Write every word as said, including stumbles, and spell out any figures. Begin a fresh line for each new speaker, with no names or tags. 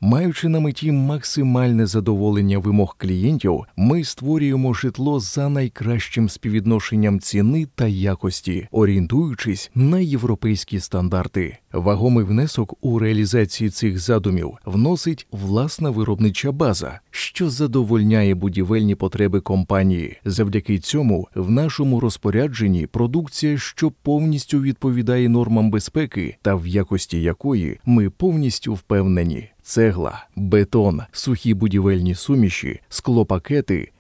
Маючи на меті максимальне задоволення вимог клієнтів, ми створюємо житло за найкращим співвідношенням ціни та якості, орієнтуючись на європейські стандарти. Вагомий внесок у реалізації цих задумів вносить власна виробнича база, що задовольняє будівельні потреби компанії. Завдяки цьому в нашому розпорядженні продукція, що повністю відповідає нормам безпеки та в якості якої ми повністю впевнені. Цегла, бетон, сухі будівельні суміші, склопакети,